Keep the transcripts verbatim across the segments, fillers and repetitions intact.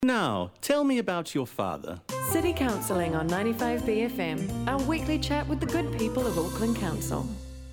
Now, tell me about your father. City Counselling on ninety-five B F M, our weekly chat with the good people of Auckland Council.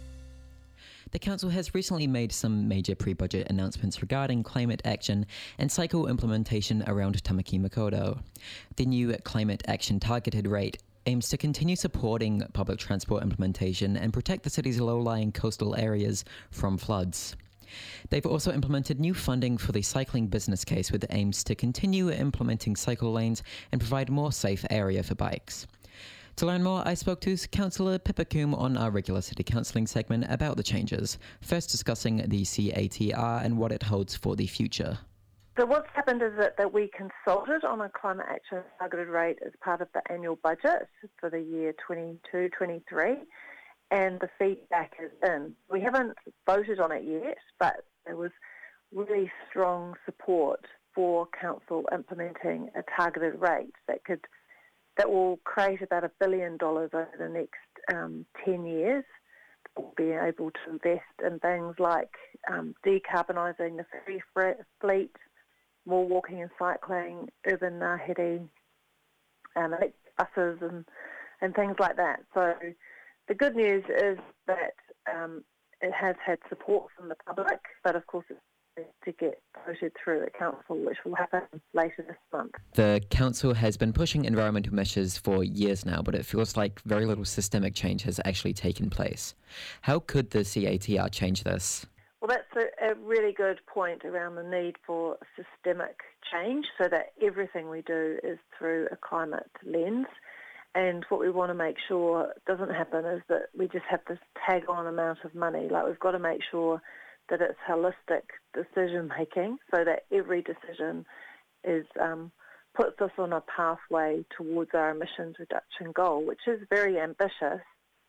The Council has recently made some major pre-budget announcements regarding climate action and cycle implementation around Tamaki Makaurau. The new Climate Action Targeted Rate aims to continue supporting public transport implementation and protect the city's low-lying coastal areas from floods. They've also implemented new funding for the cycling business case with aims to continue implementing cycle lanes and provide more safe area for bikes. To learn more, I spoke to Councillor Pippa Coombe on our regular City Counselling segment about the changes, first discussing the C A T R and what it holds for the future. So what's happened is that, that we consulted on a climate action targeted rate as part of the annual budget for the year twenty-two twenty-three. And the feedback is in. We haven't voted on it yet, but there was really strong support for council implementing a targeted rate that could that will create about a billion dollars over the next um, ten years. We'll be able to invest in things like um, decarbonising the ferry fleet, more walking and cycling, urban ngahere, um, electric buses and, and things like that. So the good news is that um, it has had support from the public, but of course it's to get voted through at council, which will happen later this month. The council has been pushing environmental measures for years now, but it feels like very little systemic change has actually taken place. How could the C A T R change this? Well, that's a, a really good point around the need for systemic change so that everything we do is through a climate lens. And what we want to make sure doesn't happen is that we just have this tag-on amount of money. Like, we've got to make sure that it's holistic decision-making so that every decision is um, puts us on a pathway towards our emissions reduction goal, which is very ambitious,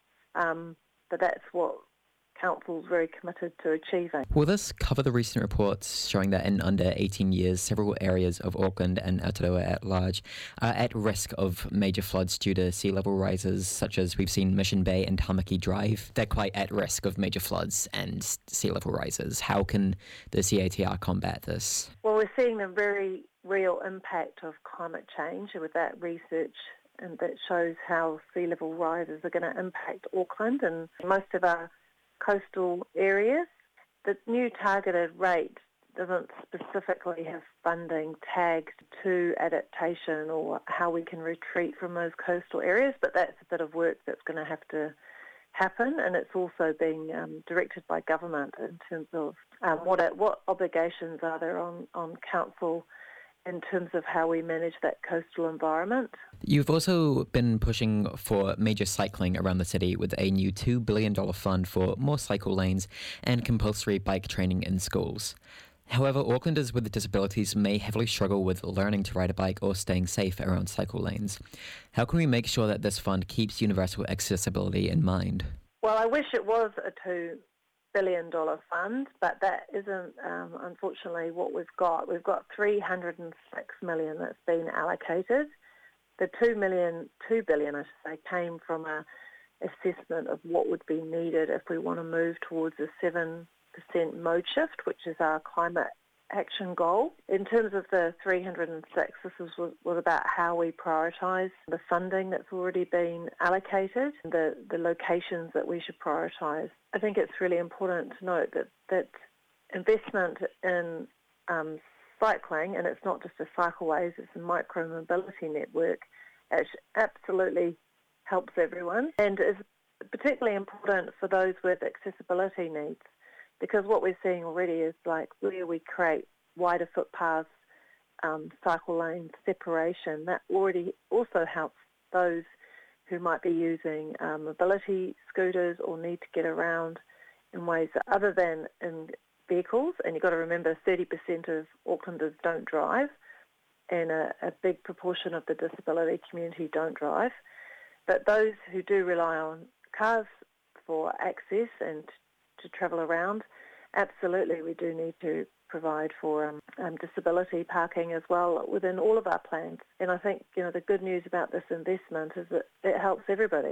um, but that's what Council's very committed to achieving. Will this cover the recent reports showing that in under eighteen years, several areas of Auckland and Aotearoa at large are at risk of major floods due to sea level rises, such as we've seen Mission Bay and Tamaki Drive? They're quite at risk of major floods and sea level rises. How can the C A T R combat this? Well, we're seeing the very real impact of climate change with that research, and that shows how sea level rises are going to impact Auckland and most of our coastal areas. The new targeted rate doesn't specifically have funding tagged to adaptation or how we can retreat from those coastal areas, but that's a bit of work that's going to have to happen, and it's also being um, directed by government in terms of um, what what obligations are there on, on council in terms of how we manage that coastal environment. You've also been pushing for major cycling around the city with a new two billion dollars fund for more cycle lanes and compulsory bike training in schools. However, Aucklanders with disabilities may heavily struggle with learning to ride a bike or staying safe around cycle lanes. How can we make sure that this fund keeps universal accessibility in mind? Well, I wish it was a two billion dollars fund, but that isn't um, unfortunately what we've got. We've got three hundred six million dollars that's been allocated. The two million, two billion dollars, I should say, came from a assessment of what would be needed if we want to move towards a seven percent mode shift, which is our climate action goal. In terms of the three hundred six, this was, was about how we prioritise the funding that's already been allocated, the, the locations that we should prioritise. I think it's really important to note that, that investment in um, cycling, and it's not just a cycleways, it's a micro-mobility network, it absolutely helps everyone and is particularly important for those with accessibility needs. Because what we're seeing already is like where we create wider footpaths, um, cycle lanes, separation, that already also helps those who might be using um, mobility scooters or need to get around in ways other than in vehicles. And you've got to remember thirty percent of Aucklanders don't drive, and a, a big proportion of the disability community don't drive. But those who do rely on cars for access and to travel around, absolutely we do need to provide for um, um, disability parking as well within all of our plans. And I think, you know, the good news about this investment is that it helps everybody.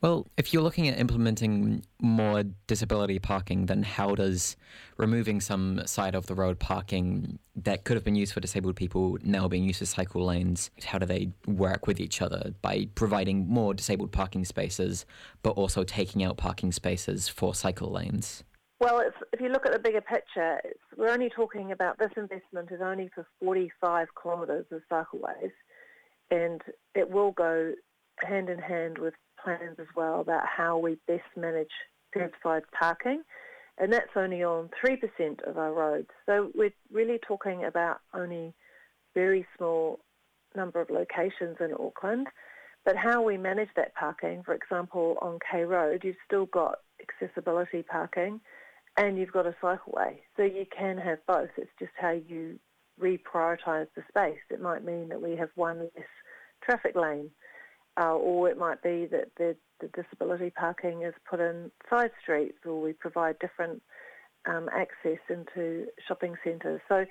Well, if you're looking at implementing more disability parking, then how does removing some side of the road parking that could have been used for disabled people now being used for cycle lanes, how do they work with each other by providing more disabled parking spaces, but also taking out parking spaces for cycle lanes? Well, it's, if you look at the bigger picture, it's, we're only talking about this investment is only for forty-five kilometres of cycleways, and it will go hand in hand with plans as well about how we best manage curbside parking, and that's only on three percent of our roads. So we're really talking about only very small number of locations in Auckland, but how we manage that parking, for example, on K Road, you've still got accessibility parking and you've got a cycleway. So you can have both. It's just how you reprioritise the space. It might mean that we have one less traffic lane, Uh, or it might be that the, the disability parking is put in side streets, or we provide different um, access into shopping centres. So,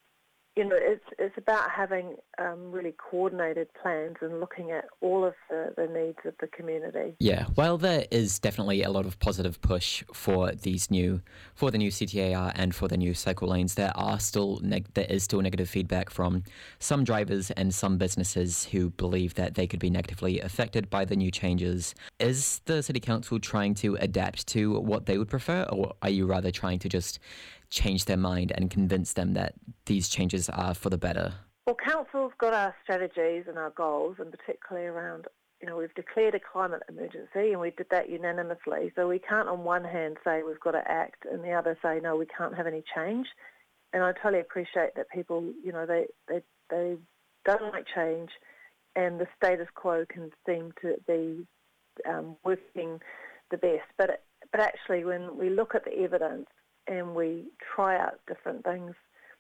you know, it's it's about having um, really coordinated plans and looking at all of the, the needs of the community. Yeah, while there is definitely a lot of positive push for these new, for the new C T A R and for the new cycle lanes, there are still neg- there is still negative feedback from some drivers and some businesses who believe that they could be negatively affected by the new changes. Is the City Council trying to adapt to what they would prefer, or are you rather trying to just change their mind and convince them that these changes are for the better? Well, Council's got our strategies and our goals, and particularly around, you know, we've declared a climate emergency and we did that unanimously. So we can't on one hand say we've got to act and the other say, no, we can't have any change. And I totally appreciate that people, you know, they, they, they don't like change, and the status quo can seem to be um, working the best. But, but actually, when we look at the evidence and we try out different things,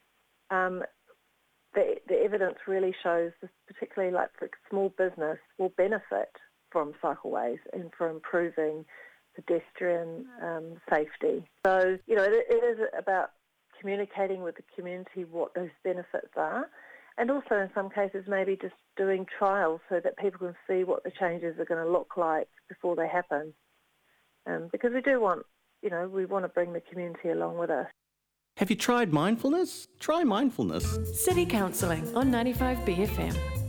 um, the, the evidence really shows, this, particularly like for small business, will benefit from cycleways and for improving pedestrian um, safety. So, you know, it, it is about communicating with the community what those benefits are, and also in some cases maybe just doing trials so that people can see what the changes are going to look like before they happen. Um, because we do want, you know, we want to bring the community along with us. Have you tried mindfulness? Try mindfulness. City Counselling on ninety-five B F M.